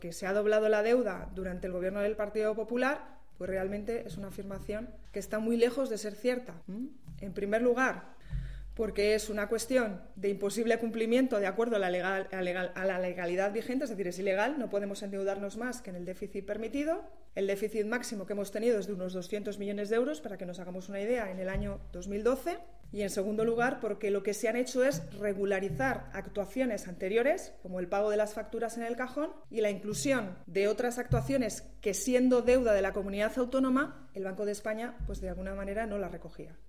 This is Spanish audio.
Que se ha doblado la deuda durante el gobierno del Partido Popular, pues realmente es una afirmación que está muy lejos de ser cierta. En primer lugar, porque es una cuestión de imposible cumplimiento de acuerdo a la legalidad vigente, es decir, es ilegal, no podemos endeudarnos más que en el déficit permitido. El déficit máximo que hemos tenido es de unos 200 millones de euros, para que nos hagamos una idea, en el año 2012. Y en segundo lugar, porque lo que se han hecho es regularizar actuaciones anteriores, como el pago de las facturas en el cajón, y la inclusión de otras actuaciones que, siendo deuda de la comunidad autónoma, el Banco de España, pues de alguna manera no la recogía.